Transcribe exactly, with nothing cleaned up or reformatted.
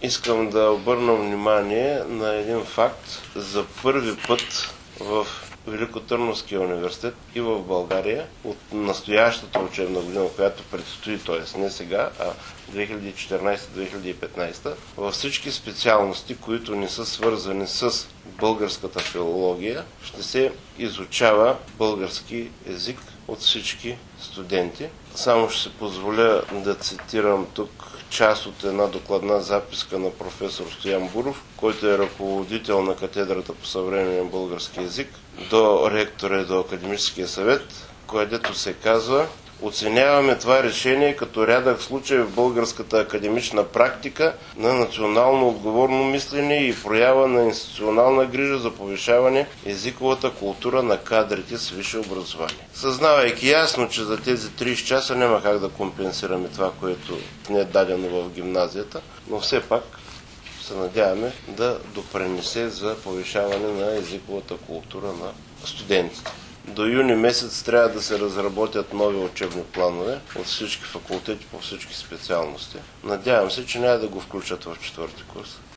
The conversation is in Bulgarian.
Искам да обърна внимание на един факт. За първи път в Великотърновския университет и в България от настоящата учебна година, която предстои, т.е. не сега, а две хиляди и четиринадесета - две хиляди и петнадесета, във всички специалности, които не са свързани с българската филология, ще се изучава български език от всички студенти. Само ще се позволя да цитирам тук част от една докладна записка на професор Стоян Буров, който е ръководител на катедрата по съвременен български език, до ректора и до Академическия съвет, където се казва: оценяваме това решение като рядък случай в българската академична практика на национално отговорно мислене и проява на институционална грижа за повишаване езиковата култура на кадрите с висше образование. Съзнавайки ясно, че за тези тридесет часа няма как да компенсираме това, което не е дадено в гимназията, но все пак се надяваме да допринесе за повишаване на езиковата култура на студентите. До юни месец трябва да се разработят нови учебни планове от всички факултети по всички специалности. Надявам се, че няма да го включат в четвърти курс.